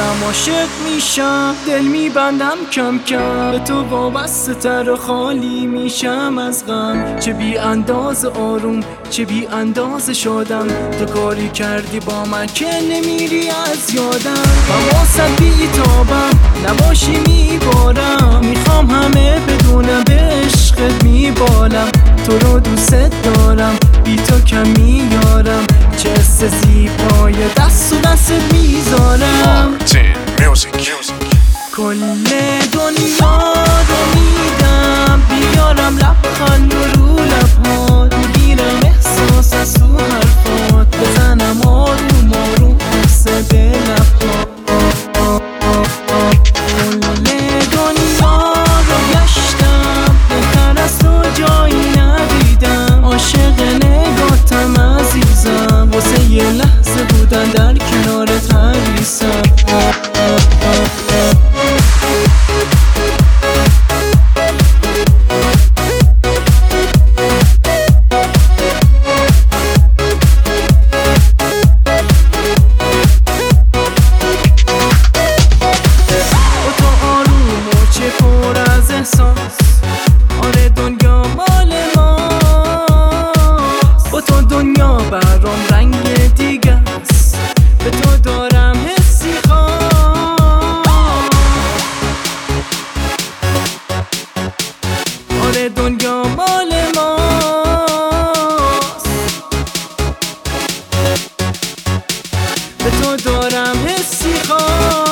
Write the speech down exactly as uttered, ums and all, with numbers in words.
هم عاشق میشم، دل میبندم کم کم، به تو وابسته تر و خالی میشم از غم. چه بی انداز آروم، چه بی انداز شادم، تو کاری کردی با من که نمیری از یادم. من واسه بی تابم، نباشی میبارم، میخوام همه بدونم به عشقت میبالم. تو رو دوست دارم، بی تو کم میارم، چه حس زیبای دست و دست میذارم. کل دنیا رو میدم، بیارم لبخند رو رو لبهات، میگیرم احساس از تو حرفات، بزنم آروم آروم حس به لبهات. کل دنیا رو گشتم، بهتر از تو جایی ندیدم، عاشق نگاتم عزیزم، واسه یه لحظه بودن در کنارت حریصم. آره دنیا مال ماست، با تو دنیا برام رنگ دیگه است، به تو دارم حسی خاص. آره دنیا مال ماست، به تو دارم حسی خاص.